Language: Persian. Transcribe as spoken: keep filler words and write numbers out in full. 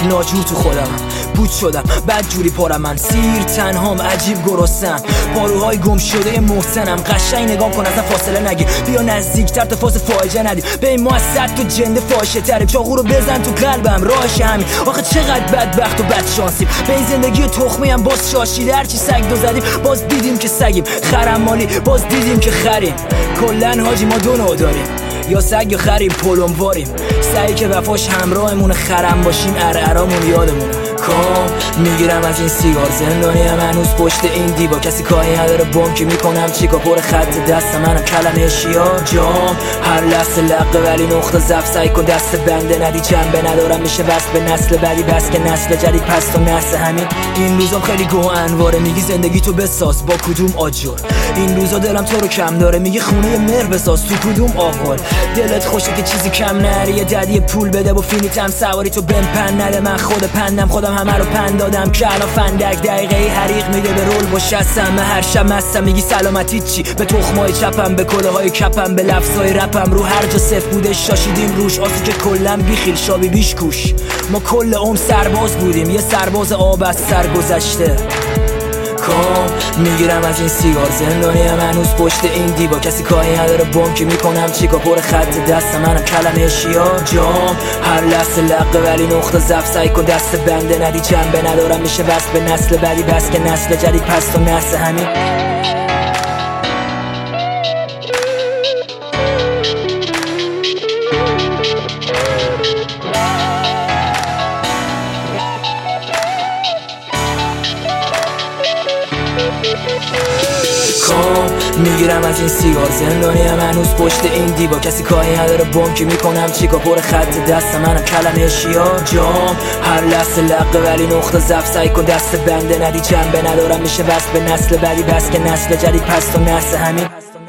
ناجور تو خودم بود شدم بد جوری پارم من سیر تنهام عجیب گرسنم پاروهای گم شده محسنم قشنگ نگام کن اصلا فاصله نگیر بیا نزدیکتر تا فاز فاجعه ندیم به ما از صد تو جنده فاشه تره چاقو رو بزن تو قلبم راهش همین آخه چقدر بدبخت و بد شانسیم به این زندگی تخمی هم باز شاشیده هرچی سگ دو زدیم باز دیدیم که سگیم خرم مالی باز دیدیم که خریم کلن حاجی ما دو نوع داریم یا سگ یا خریم پلم واریم سعی که وفاش همراهمون خرم باشیم ارعرامون یادمون کام میگیرم از این سیگار زندانی هم هنوز پشت این دیوار کسی کاری نداره بم که میکنم چیکار پر خط دست منم کلمه شیار جام هر لحظه لقه ولی نقطه ضعف سعی کن دست بنده ندی جنبه ندارم میشه بس به نسل بعدی بس که نسل جدید پس تو نسل همین این روزا خیلی گوه انواره میگی زندگی تو بساز با کدوم آجر این روزا دلم تو رو کم داره میگی خونه مهر بساز تو کدوم آوار دلت خوشه که چیزی کم نره یه ددی پول بده با فینیتم سواری تو بهم پن نده من خود پندم خودم همه رو پند دادم که الان فندک دقیقه حریق میده به رول با شستم من هر شب مستم میگی سلامتی چی به تخمای چپم به کله های کپم به لفظای رپم رو هر جا صف بوده شاشیدیم روش آسی که کلم بیخیل شابی بیش کوش ما کل عمر سرباز بودیم یه سرباز آب از سر گذشته کام میگیرم از این سیگار زندانی هم هنوز پشت این دیوار کسی کاری نداره بم که میکنم چیکار پر خط دست منم کلمه شیار جام هر لحظه لقه ولی نقطه ضعف سعی کن دست بنده ندی جنبه ندارم میشه بس به نسل بعدی بس که نسل جدید پس تو نسل همین کام میگیرم از این سیگار زندانی هم هنوز پشت این دیوار کسی کاری نداره بم که میکنم چیکار پر خط دست منم کلمه شیار جام هر لحظه لقه ولی نقطه ضعف سعی کن دست بنده ندی جنبه ندارم میشه بس به نسل بعدی بس که نسل جدید پس تو نسل همین